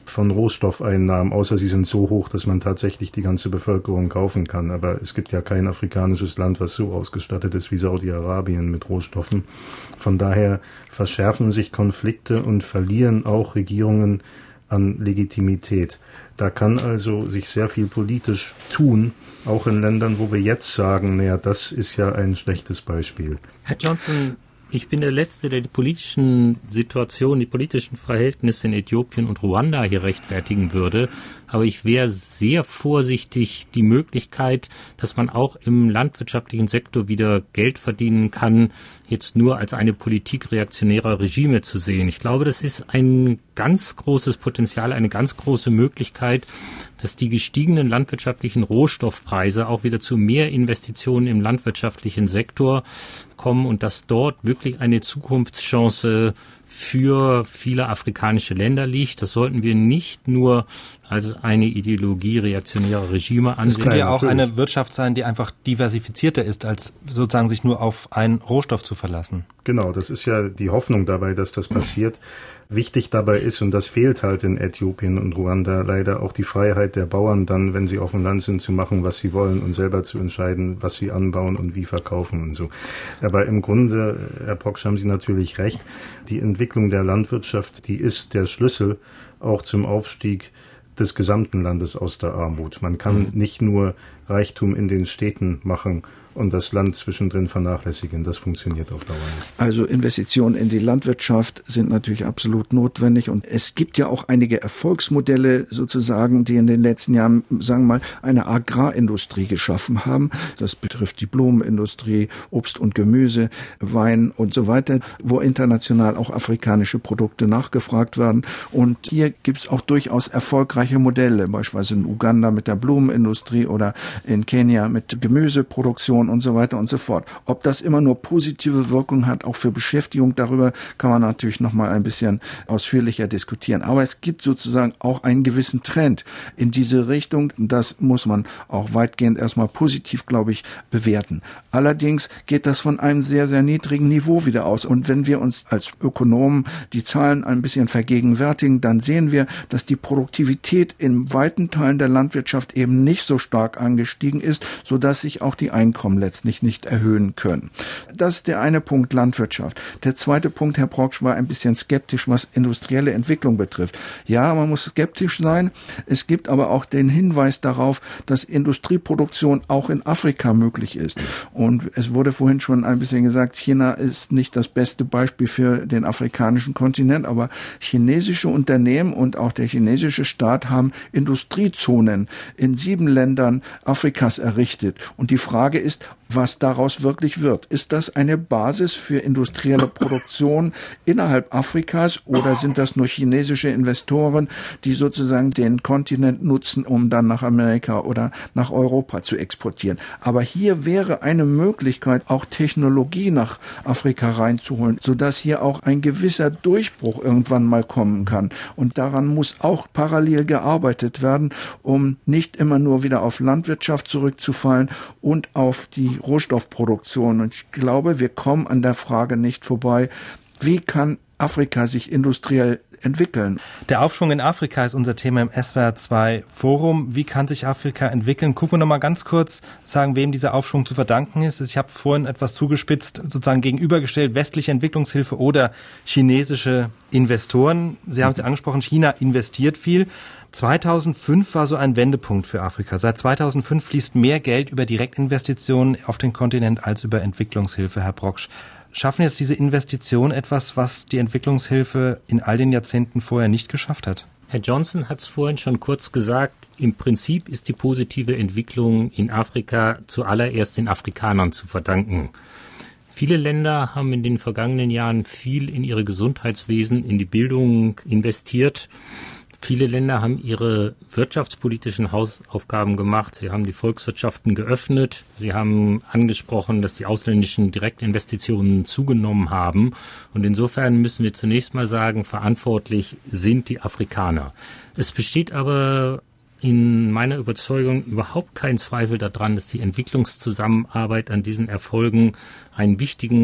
B: von Rohstoffeinnahmen, außer sie sind so hoch, dass man tatsächlich die ganze Bevölkerung kaufen kann. Aber es gibt ja kein afrikanisches Land, was so ausgestattet ist wie Saudi-Arabien mit Rohstoffen. Von daher verschärfen sich Konflikte und verlieren auch Regierungen an Legitimität. Da kann also sich sehr viel politisch tun, auch in Ländern, wo wir jetzt sagen, naja, das ist ja ein schlechtes Beispiel.
C: Herr Johnson, ich bin der Letzte, der die politischen Situationen, die politischen Verhältnisse in Äthiopien und Ruanda hier rechtfertigen würde. Aber ich wäre sehr vorsichtig, die Möglichkeit, dass man auch im landwirtschaftlichen Sektor wieder Geld verdienen kann, jetzt nur als eine Politik reaktionärer Regime zu sehen. Ich glaube, das ist ein ganz großes Potenzial, eine ganz große Möglichkeit, dass die gestiegenen landwirtschaftlichen Rohstoffpreise auch wieder zu mehr Investitionen im landwirtschaftlichen Sektor kommen und dass dort wirklich eine Zukunftschance für viele afrikanische Länder liegt. Das sollten wir nicht nur als eine Ideologie reaktionärer Regime ansehen.
A: Es könnte ja auch eine Wirtschaft sein, die einfach diversifizierter ist, als sozusagen sich nur auf einen Rohstoff zu verlassen.
B: Genau, das ist ja die Hoffnung dabei, dass das passiert. Wichtig dabei ist, und das fehlt halt in Äthiopien und Ruanda leider, auch die Freiheit der Bauern dann, wenn sie auf dem Land sind, zu machen, was sie wollen und selber zu entscheiden, was sie anbauen und wie verkaufen und so. Aber im Grunde, Herr Proksch, haben Sie natürlich recht, die Entwicklung der Landwirtschaft, die ist der Schlüssel auch zum Aufstieg des gesamten Landes aus der Armut. Man kann mhm. nicht nur Reichtum in den Städten machen und das Land zwischendrin vernachlässigen. Das funktioniert auf Dauer nicht.
D: Also Investitionen in die Landwirtschaft sind natürlich absolut notwendig. Und es gibt ja auch einige Erfolgsmodelle sozusagen, die in den letzten Jahren, sagen wir mal, eine Agrarindustrie geschaffen haben. Das betrifft die Blumenindustrie, Obst und Gemüse, Wein und so weiter, wo international auch afrikanische Produkte nachgefragt werden. Und hier gibt es auch durchaus erfolgreiche Modelle, beispielsweise in Uganda mit der Blumenindustrie oder in Kenia mit Gemüseproduktion und so weiter und so fort. Ob das immer nur positive Wirkung hat, auch für Beschäftigung, darüber kann man natürlich noch mal ein bisschen ausführlicher diskutieren. Aber es gibt sozusagen auch einen gewissen Trend in diese Richtung. Das muss man auch weitgehend erstmal positiv, glaube ich, bewerten. Allerdings geht das von einem sehr, sehr niedrigen Niveau wieder aus. Und wenn wir uns als Ökonomen die Zahlen ein bisschen vergegenwärtigen, dann sehen wir, dass die Produktivität in weiten Teilen der Landwirtschaft eben nicht so stark angestiegen ist, sodass sich auch die Einkommen letztlich nicht erhöhen können. Das ist der eine Punkt Landwirtschaft. Der zweite Punkt, Herr Proksch, war ein bisschen skeptisch, was industrielle Entwicklung betrifft. Ja, man muss skeptisch sein. Es gibt aber auch den Hinweis darauf, dass Industrieproduktion auch in Afrika möglich ist. Und es wurde vorhin schon ein bisschen gesagt, China ist nicht das beste Beispiel für den afrikanischen Kontinent, aber chinesische Unternehmen und auch der chinesische Staat haben Industriezonen in sieben Ländern Afrikas errichtet. Und die Frage ist, was daraus wirklich wird. Ist das eine Basis für industrielle Produktion innerhalb Afrikas oder sind das nur chinesische Investoren, die sozusagen den Kontinent nutzen, um dann nach Amerika oder nach Europa zu exportieren? Aber hier wäre eine Möglichkeit, auch Technologie nach Afrika reinzuholen, sodass hier auch ein gewisser Durchbruch irgendwann mal kommen kann. Und daran muss auch parallel gearbeitet werden, um nicht immer nur wieder auf Landwirtschaft zurückzufallen und auf die Rohstoffproduktion. Und ich glaube, wir kommen an der Frage nicht vorbei, wie kann Afrika sich industriell entwickeln?
A: Der Aufschwung in Afrika ist unser Thema im S W R zwei Forum. Wie kann sich Afrika entwickeln? Gucken wir noch mal ganz kurz, sagen, wem dieser Aufschwung zu verdanken ist. Ich habe vorhin etwas zugespitzt, sozusagen gegenübergestellt, westliche Entwicklungshilfe oder chinesische Investoren. Sie haben es ja angesprochen, China investiert viel. zweitausendfünf war so ein Wendepunkt für Afrika. Seit zweitausendfünf fließt mehr Geld über Direktinvestitionen auf den Kontinent als über Entwicklungshilfe, Herr Proksch. Schaffen jetzt diese Investitionen etwas, was die Entwicklungshilfe in all den Jahrzehnten vorher nicht geschafft hat?
C: Herr Johnson hat es vorhin schon kurz gesagt, im Prinzip ist die positive Entwicklung in Afrika zuallererst den Afrikanern zu verdanken. Viele Länder haben in den vergangenen Jahren viel in ihre Gesundheitswesen, in die Bildung investiert. Viele Länder haben ihre wirtschaftspolitischen Hausaufgaben gemacht. Sie haben die Volkswirtschaften geöffnet. Sie haben angesprochen, dass die ausländischen Direktinvestitionen zugenommen haben. Und insofern müssen wir zunächst mal sagen, verantwortlich sind die Afrikaner. Es besteht aber in meiner Überzeugung überhaupt kein Zweifel daran, dass die Entwicklungszusammenarbeit an diesen Erfolgen einen wichtigen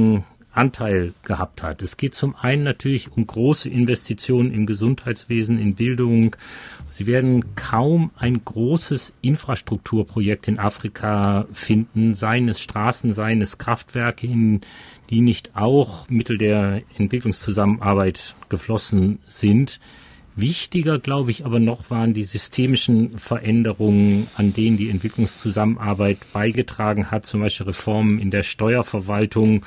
C: Anteil gehabt hat. Es geht zum einen natürlich um große Investitionen im Gesundheitswesen, in Bildung. Sie werden kaum ein großes Infrastrukturprojekt in Afrika finden, seien es Straßen, seien es Kraftwerke, in die nicht auch Mittel der Entwicklungszusammenarbeit geflossen sind. Wichtiger, glaube ich, aber noch waren die systemischen Veränderungen, an denen die Entwicklungszusammenarbeit beigetragen hat, zum Beispiel Reformen in der Steuerverwaltung,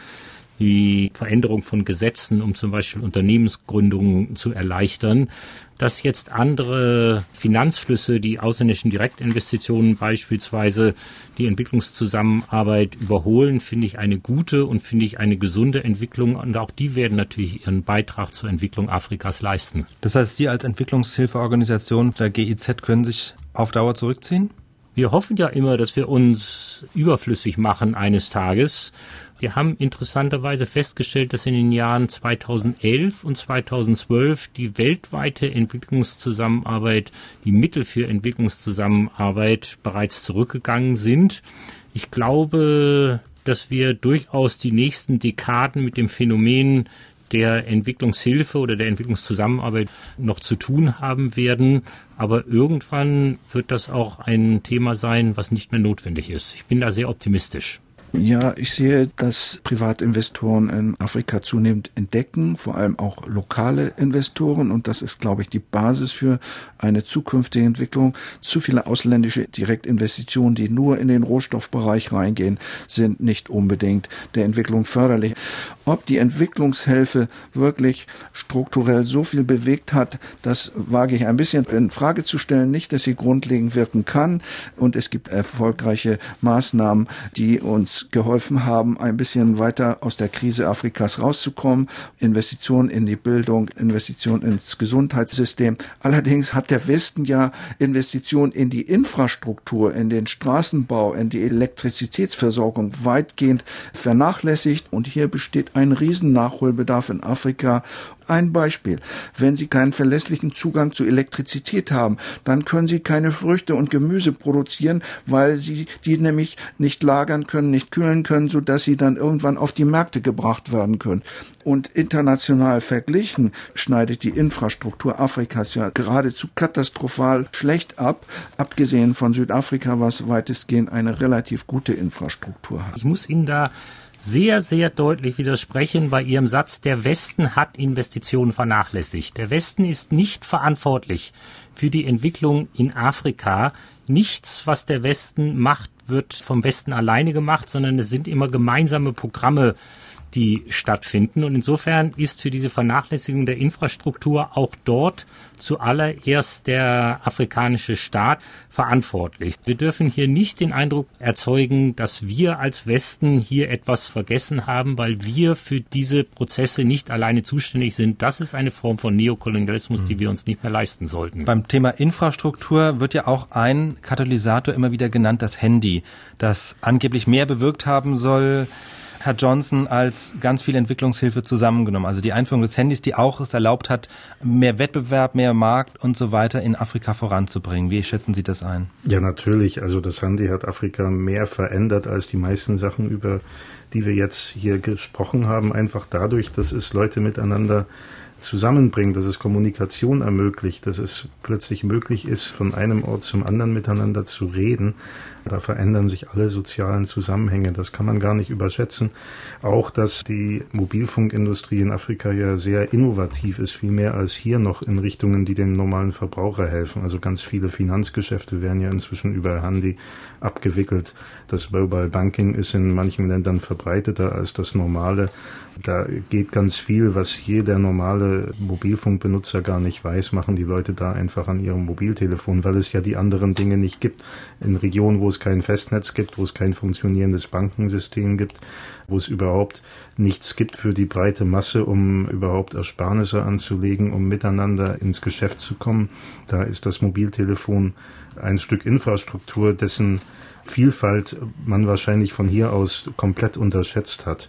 C: die Veränderung von Gesetzen, um zum Beispiel Unternehmensgründungen zu erleichtern. Dass jetzt andere Finanzflüsse, die ausländischen Direktinvestitionen beispielsweise die Entwicklungszusammenarbeit überholen, finde ich eine gute und finde ich eine gesunde Entwicklung. Und auch die werden natürlich ihren Beitrag zur Entwicklung Afrikas leisten.
A: Das heißt, Sie als Entwicklungshilfeorganisation der G I Z können sich auf Dauer zurückziehen?
C: Wir hoffen ja immer, dass wir uns überflüssig machen eines Tages. Wir haben interessanterweise festgestellt, dass in den Jahren zweitausendelf und zweitausendzwölf die weltweite Entwicklungszusammenarbeit, die Mittel für Entwicklungszusammenarbeit bereits zurückgegangen sind. Ich glaube, dass wir durchaus die nächsten Dekaden mit dem Phänomen der Entwicklungshilfe oder der Entwicklungszusammenarbeit noch zu tun haben werden. Aber irgendwann wird das auch ein Thema sein, was nicht mehr notwendig ist. Ich bin da sehr optimistisch.
D: Ja, ich sehe, dass Privatinvestoren in Afrika zunehmend entdecken, vor allem auch lokale Investoren. Und das ist, glaube ich, die Basis für eine zukünftige Entwicklung. Zu viele ausländische Direktinvestitionen, die nur in den Rohstoffbereich reingehen, sind nicht unbedingt der Entwicklung förderlich. Ob die Entwicklungshilfe wirklich strukturell so viel bewegt hat, das wage ich ein bisschen in Frage zu stellen. Nicht, dass sie grundlegend wirken kann. Und es gibt erfolgreiche Maßnahmen, die uns geholfen haben, ein bisschen weiter aus der Krise Afrikas rauszukommen. Investitionen in die Bildung, Investitionen ins Gesundheitssystem. Allerdings hat der Westen ja Investitionen in die Infrastruktur, in den Straßenbau, in die Elektrizitätsversorgung weitgehend vernachlässigt. Und hier besteht ein Riesennachholbedarf in Afrika. Ein Beispiel. Wenn Sie keinen verlässlichen Zugang zu Elektrizität haben, dann können Sie keine Früchte und Gemüse produzieren, weil Sie die nämlich nicht lagern können, nicht kühlen können, sodass sie dann irgendwann auf die Märkte gebracht werden können. Und international verglichen schneidet die Infrastruktur Afrikas ja geradezu katastrophal schlecht ab, abgesehen von Südafrika, was weitestgehend eine relativ gute Infrastruktur hat.
C: Ich muss Ihnen da sehr, sehr deutlich widersprechen bei Ihrem Satz, der Westen hat Investitionen vernachlässigt. Der Westen ist nicht verantwortlich für die Entwicklung in Afrika. Nichts, was der Westen macht, wird vom Westen alleine gemacht, sondern es sind immer gemeinsame Programme, die stattfinden. Und insofern ist für diese Vernachlässigung der Infrastruktur auch dort zuallererst der afrikanische Staat verantwortlich. Wir dürfen hier nicht den Eindruck erzeugen, dass wir als Westen hier etwas vergessen haben, weil wir für diese Prozesse nicht alleine zuständig sind. Das ist eine Form von Neokolonialismus, die wir uns nicht mehr leisten sollten.
A: Beim Thema Infrastruktur wird ja auch ein Katalysator immer wieder genannt, das Handy, das angeblich mehr bewirkt haben soll, Herr Johnson, als ganz viel Entwicklungshilfe zusammengenommen. Also die Einführung des Handys, die auch es erlaubt hat, mehr Wettbewerb, mehr Markt und so weiter in Afrika voranzubringen. Wie schätzen Sie das ein?
B: Ja, natürlich. Also das Handy hat Afrika mehr verändert als die meisten Sachen, über die wir jetzt hier gesprochen haben. Einfach dadurch, dass es Leute miteinander zusammenbringt, dass es Kommunikation ermöglicht, dass es plötzlich möglich ist, von einem Ort zum anderen miteinander zu reden. Da verändern sich alle sozialen Zusammenhänge. Das kann man gar nicht überschätzen. Auch, dass die Mobilfunkindustrie in Afrika ja sehr innovativ ist, viel mehr als hier noch in Richtungen, die dem normalen Verbraucher helfen. Also ganz viele Finanzgeschäfte werden ja inzwischen über Handy abgewickelt. Das Mobile Banking ist in manchen Ländern verbreiteter als das normale. Da geht ganz viel, was hier der normale Mobilfunkbenutzer gar nicht weiß, machen die Leute da einfach an ihrem Mobiltelefon, weil es ja die anderen Dinge nicht gibt. In Regionen, wo es kein Festnetz gibt, wo es kein funktionierendes Bankensystem gibt, wo es überhaupt nichts gibt für die breite Masse, um überhaupt Ersparnisse anzulegen, um miteinander ins Geschäft zu kommen. Da ist das Mobiltelefon ein Stück Infrastruktur, dessen Vielfalt man wahrscheinlich von hier aus komplett unterschätzt hat.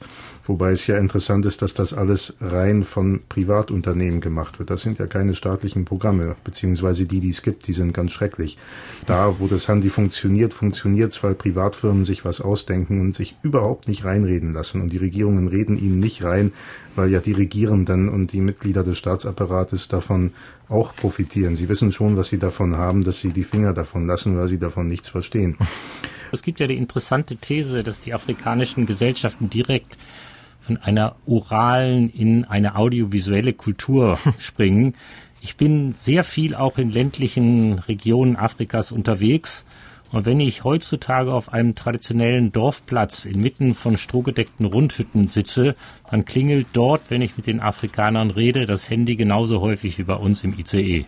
B: Wobei es ja interessant ist, dass das alles rein von Privatunternehmen gemacht wird. Das sind ja keine staatlichen Programme, beziehungsweise die, die es gibt, die sind ganz schrecklich. Da, wo das Handy funktioniert, funktioniert es, weil Privatfirmen sich was ausdenken und sich überhaupt nicht reinreden lassen. Und die Regierungen reden ihnen nicht rein, weil ja die Regierenden und die Mitglieder des Staatsapparates davon auch profitieren. Sie wissen schon, was sie davon haben, dass sie die Finger davon lassen, weil sie davon nichts verstehen.
C: Es gibt ja die interessante These, dass die afrikanischen Gesellschaften direkt von einer oralen in eine audiovisuelle Kultur springen. Ich bin sehr viel auch in ländlichen Regionen Afrikas unterwegs. Und wenn ich heutzutage auf einem traditionellen Dorfplatz inmitten von strohgedeckten Rundhütten sitze, dann klingelt dort, wenn ich mit den Afrikanern rede, das Handy genauso häufig wie bei uns im I C E.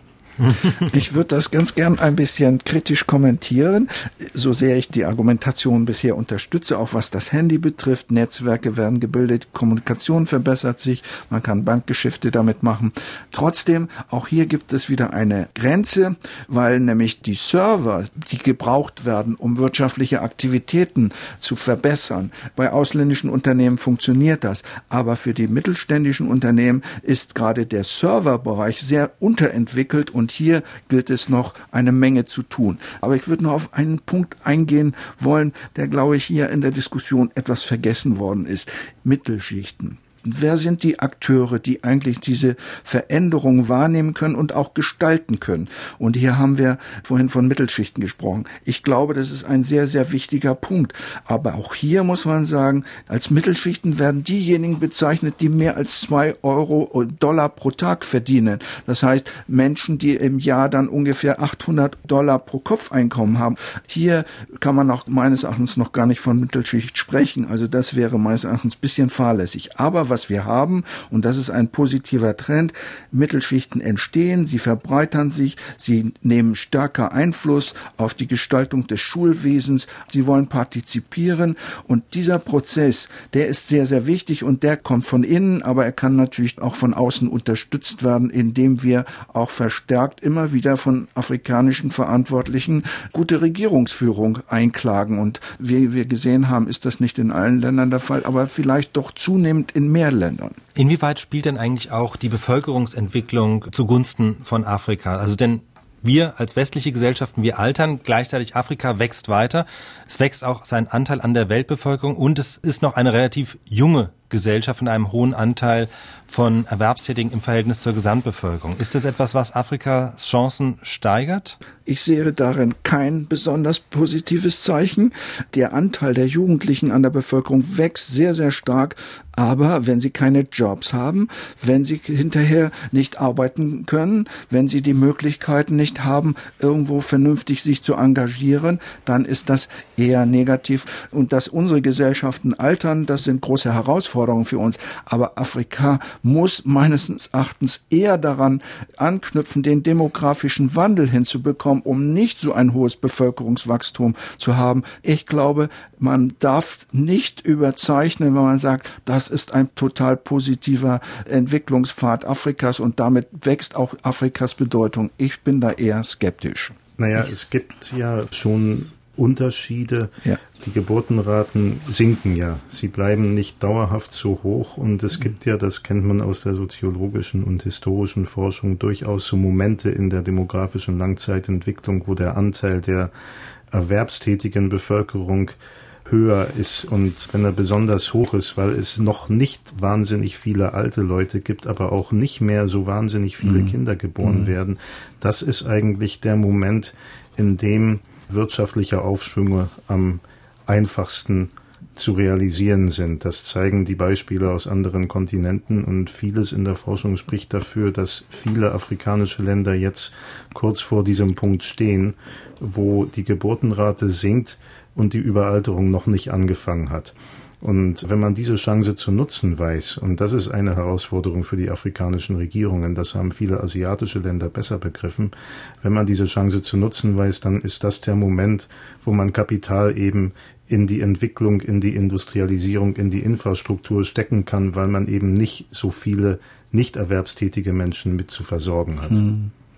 D: Ich würde das ganz gern ein bisschen kritisch kommentieren, so sehr ich die Argumentation bisher unterstütze, auch was das Handy betrifft. Netzwerke werden gebildet, Kommunikation verbessert sich, man kann Bankgeschäfte damit machen. Trotzdem, auch hier gibt es wieder eine Grenze, weil nämlich die Server, die gebraucht werden, um wirtschaftliche Aktivitäten zu verbessern, bei ausländischen Unternehmen funktioniert das, aber für die mittelständischen Unternehmen ist gerade der Serverbereich sehr unterentwickelt und Und hier gilt es noch, eine Menge zu tun. Aber ich würde noch auf einen Punkt eingehen wollen, der, glaube ich, hier in der Diskussion etwas vergessen worden ist. Mittelschichten. Wer sind die Akteure, die eigentlich diese Veränderung wahrnehmen können und auch gestalten können? Und hier haben wir vorhin von Mittelschichten gesprochen. Ich glaube, das ist ein sehr, sehr wichtiger Punkt. Aber auch hier muss man sagen, als Mittelschichten werden diejenigen bezeichnet, die mehr als zwei Euro Dollar pro Tag verdienen. Das heißt, Menschen, die im Jahr dann ungefähr achthundert Dollar pro Kopf Einkommen haben. Hier kann man auch meines Erachtens noch gar nicht von Mittelschicht sprechen. Also das wäre meines Erachtens ein bisschen fahrlässig. Aber was wir haben, und das ist ein positiver Trend, Mittelschichten entstehen, sie verbreitern sich, sie nehmen stärker Einfluss auf die Gestaltung des Schulwesens, sie wollen partizipieren und dieser Prozess, der ist sehr, sehr wichtig und der kommt von innen, aber er kann natürlich auch von außen unterstützt werden, indem wir auch verstärkt immer wieder von afrikanischen Verantwortlichen gute Regierungsführung einklagen und wie wir gesehen haben, ist das nicht in allen Ländern der Fall, aber vielleicht doch zunehmend in mehr Ländern.
A: Inwieweit spielt denn eigentlich auch die Bevölkerungsentwicklung zugunsten von Afrika? Also denn wir als westliche Gesellschaften, wir altern, gleichzeitig Afrika wächst weiter. Es wächst auch sein Anteil an der Weltbevölkerung und es ist noch eine relativ junge Gesellschaft mit einem hohen Anteil von Erwerbstätigen im Verhältnis zur Gesamtbevölkerung. Ist das etwas, was Afrikas Chancen steigert?
D: Ich sehe darin kein besonders positives Zeichen. Der Anteil der Jugendlichen an der Bevölkerung wächst sehr, sehr stark. Aber wenn sie keine Jobs haben, wenn sie hinterher nicht arbeiten können, wenn sie die Möglichkeiten nicht haben, irgendwo vernünftig sich zu engagieren, dann ist das eher negativ. Und dass unsere Gesellschaften altern, das sind große Herausforderungen für uns. Aber Afrika muss meines Erachtens eher daran anknüpfen, den demografischen Wandel hinzubekommen, um nicht so ein hohes Bevölkerungswachstum zu haben. Ich glaube, man darf nicht überzeichnen, wenn man sagt, das ist ein total positiver Entwicklungspfad Afrikas und damit wächst auch Afrikas Bedeutung. Ich bin da eher skeptisch.
B: Naja, es gibt ja schon Unterschiede. Ja. Die Geburtenraten sinken ja. Sie bleiben nicht dauerhaft so hoch und es gibt ja, das kennt man aus der soziologischen und historischen Forschung, durchaus so Momente in der demografischen Langzeitentwicklung, wo der Anteil der erwerbstätigen Bevölkerung höher ist und wenn er besonders hoch ist, weil es noch nicht wahnsinnig viele alte Leute gibt, aber auch nicht mehr so wahnsinnig viele mhm. Kinder geboren mhm. werden. Das ist eigentlich der Moment, in dem wirtschaftliche Aufschwünge am einfachsten zu realisieren sind. Das zeigen die Beispiele aus anderen Kontinenten und vieles in der Forschung spricht dafür, dass viele afrikanische Länder jetzt kurz vor diesem Punkt stehen, wo die Geburtenrate sinkt und die Überalterung noch nicht angefangen hat. Und wenn man diese Chance zu nutzen weiß, und das ist eine Herausforderung für die afrikanischen Regierungen, das haben viele asiatische Länder besser begriffen, wenn man diese Chance zu nutzen weiß, dann ist das der Moment, wo man Kapital eben in die Entwicklung, in die Industrialisierung, in die Infrastruktur stecken kann, weil man eben nicht so viele nicht erwerbstätige Menschen mit zu versorgen hat. Hm.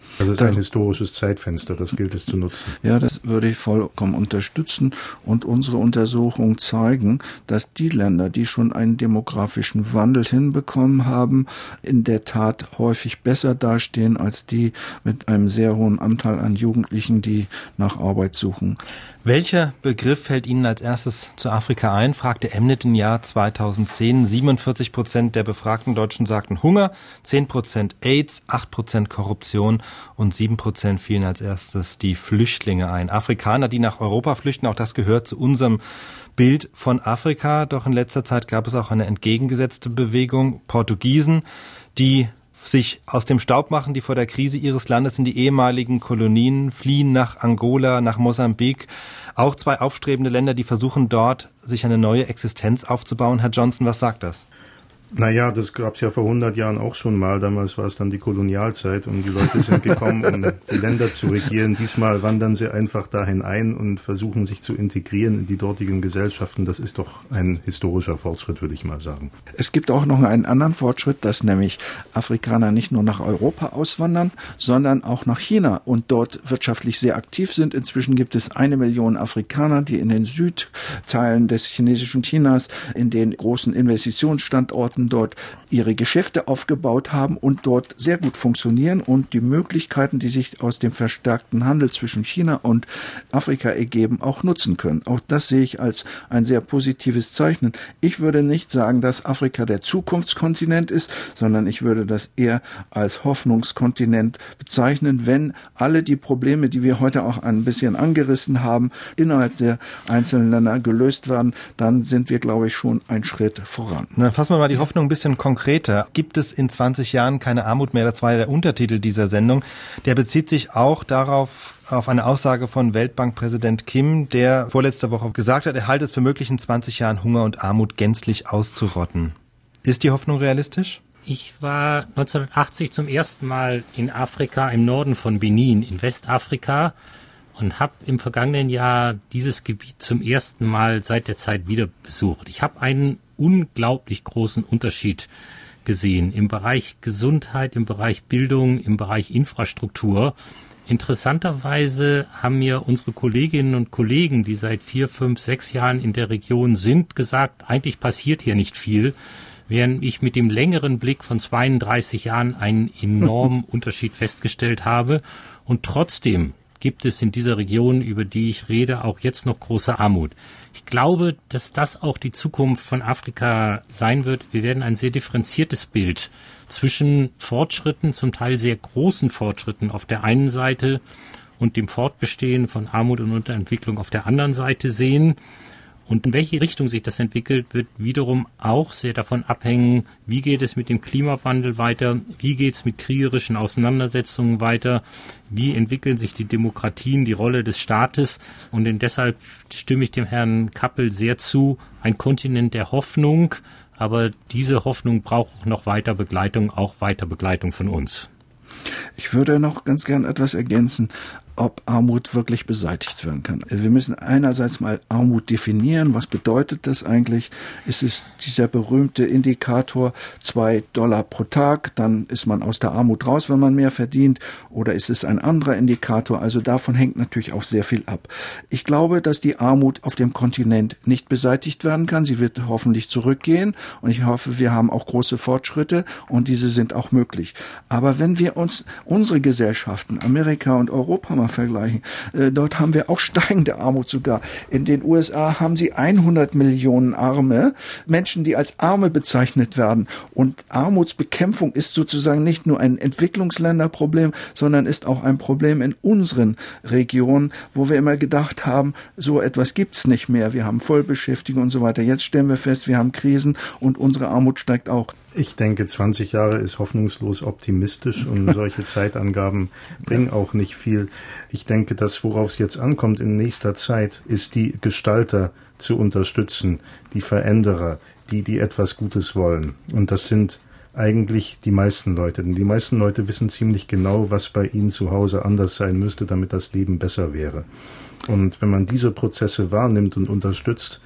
B: Das ist ein historisches Zeitfenster, das gilt es zu nutzen.
D: Ja, das würde ich vollkommen unterstützen. Und unsere Untersuchungen zeigen, dass die Länder, die schon einen demografischen Wandel hinbekommen haben, in der Tat häufig besser dastehen als die mit einem sehr hohen Anteil an Jugendlichen, die nach Arbeit suchen.
A: Welcher Begriff fällt Ihnen als erstes zu Afrika ein, fragte Mnet im Jahr zweitausendzehn. siebenundvierzig Prozent der befragten Deutschen sagten Hunger, zehn Prozent AIDS, acht Prozent Korruption und sieben Prozent fielen als erstes die Flüchtlinge ein. Afrikaner, die nach Europa flüchten, auch das gehört zu unserem Bild von Afrika. Doch in letzter Zeit gab es auch eine entgegengesetzte Bewegung, Portugiesen, die sich aus dem Staub machen, die vor der Krise ihres Landes in die ehemaligen Kolonien fliehen, nach Angola, nach Mosambik. Auch zwei aufstrebende Länder, die versuchen dort, sich eine neue Existenz aufzubauen. Herr Johnson, was sagt das?
B: Naja, das gab es ja vor hundert Jahren auch schon mal. Damals war es dann die Kolonialzeit und die Leute sind gekommen, um die Länder zu regieren. Diesmal wandern sie einfach dahin ein und versuchen sich zu integrieren in die dortigen Gesellschaften. Das ist doch ein historischer Fortschritt, würde ich mal sagen.
D: Es gibt auch noch einen anderen Fortschritt, dass nämlich Afrikaner nicht nur nach Europa auswandern, sondern auch nach China und dort wirtschaftlich sehr aktiv sind. Inzwischen gibt es eine Million Afrikaner, die in den Südteilen des chinesischen Chinas, in den großen Investitionsstandorten dort ihre Geschäfte aufgebaut haben und dort sehr gut funktionieren und die Möglichkeiten, die sich aus dem verstärkten Handel zwischen China und Afrika ergeben, auch nutzen können. Auch das sehe ich als ein sehr positives Zeichen. Ich würde nicht sagen, dass Afrika der Zukunftskontinent ist, sondern ich würde das eher als Hoffnungskontinent bezeichnen, wenn alle die Probleme, die wir heute auch ein bisschen angerissen haben, innerhalb der einzelnen Länder gelöst werden, dann sind wir, glaube ich, schon einen Schritt voran.
A: Na, fassen wir mal die Hoffnung ein bisschen konkreter. Gibt es in zwanzig Jahren keine Armut mehr? Das war ja der Untertitel dieser Sendung. Der bezieht sich auch darauf, auf eine Aussage von Weltbankpräsident Kim, der vorletzte Woche gesagt hat, er halte es für möglich, in zwanzig Jahren Hunger und Armut gänzlich auszurotten. Ist die Hoffnung realistisch?
C: Ich war neunzehnhundertachtzig zum ersten Mal in Afrika, im Norden von Benin, in Westafrika, und habe im vergangenen Jahr dieses Gebiet zum ersten Mal seit der Zeit wieder besucht. Ich habe einen unglaublich großen Unterschied gesehen im Bereich Gesundheit, im Bereich Bildung, im Bereich Infrastruktur. Interessanterweise haben mir unsere Kolleginnen und Kollegen, die seit vier, fünf, sechs Jahren in der Region sind, gesagt, eigentlich passiert hier nicht viel, während ich mit dem längeren Blick von zweiunddreißig Jahren einen enormen Unterschied festgestellt habe. Und trotzdem gibt es in dieser Region, über die ich rede, auch jetzt noch große Armut. Ich glaube, dass das auch die Zukunft von Afrika sein wird. Wir werden ein sehr differenziertes Bild zwischen Fortschritten, zum Teil sehr großen Fortschritten auf der einen Seite und dem Fortbestehen von Armut und Unterentwicklung auf der anderen Seite sehen. Und in welche Richtung sich das entwickelt, wird wiederum auch sehr davon abhängen, wie geht es mit dem Klimawandel weiter, wie geht es mit kriegerischen Auseinandersetzungen weiter, wie entwickeln sich die Demokratien, die Rolle des Staates. Und denn deshalb stimme ich dem Herrn Kappel sehr zu, ein Kontinent der Hoffnung, aber diese Hoffnung braucht auch noch weiter Begleitung, auch weiter Begleitung von uns.
D: Ich würde noch ganz gern etwas ergänzen, ob Armut wirklich beseitigt werden kann. Wir müssen einerseits mal Armut definieren. Was bedeutet das eigentlich? Ist es dieser berühmte Indikator zwei Dollar pro Tag, dann ist man aus der Armut raus, wenn man mehr verdient, oder ist es ein anderer Indikator? Also davon hängt natürlich auch sehr viel ab. Ich glaube, dass die Armut auf dem Kontinent nicht beseitigt werden kann. Sie wird hoffentlich zurückgehen und ich hoffe, wir haben auch große Fortschritte und diese sind auch möglich. Aber wenn wir uns unsere Gesellschaften, Amerika und Europa mal vergleichen. Äh, dort haben wir auch steigende Armut sogar. In den U S A haben sie hundert Millionen Arme, Menschen, die als Arme bezeichnet werden. Und Armutsbekämpfung ist sozusagen nicht nur ein Entwicklungsländerproblem, sondern ist auch ein Problem in unseren Regionen, wo wir immer gedacht haben, so etwas gibt's nicht mehr. Wir haben Vollbeschäftigung und so weiter. Jetzt stellen wir fest, wir haben Krisen und unsere Armut steigt auch.
B: Ich denke, zwanzig Jahre ist hoffnungslos optimistisch und solche Zeitangaben bringen auch nicht viel. Ich denke, das, worauf es jetzt ankommt in nächster Zeit, ist die Gestalter zu unterstützen, die Veränderer, die, die etwas Gutes wollen. Und das sind eigentlich die meisten Leute. Denn die meisten Leute wissen ziemlich genau, was bei ihnen zu Hause anders sein müsste, damit das Leben besser wäre. Und wenn man diese Prozesse wahrnimmt und unterstützt,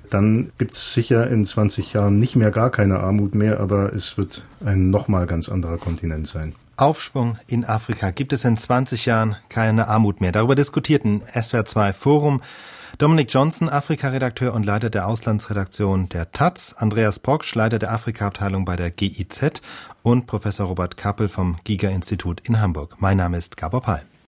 B: dann gibt es sicher in zwanzig Jahren nicht mehr gar keine Armut mehr, aber es wird ein nochmal ganz anderer Kontinent sein.
A: Aufschwung in Afrika. Gibt es in zwanzig Jahren keine Armut mehr? Darüber diskutierten S W R zwei Forum Dominic Johnson, Afrika-Redakteur und Leiter der Auslandsredaktion der Taz, Andreas Proksch, Leiter der Afrika-Abteilung bei der G I Z und Professor Robert Kappel vom Giger-Institut in Hamburg. Mein Name ist Gabor Pahl.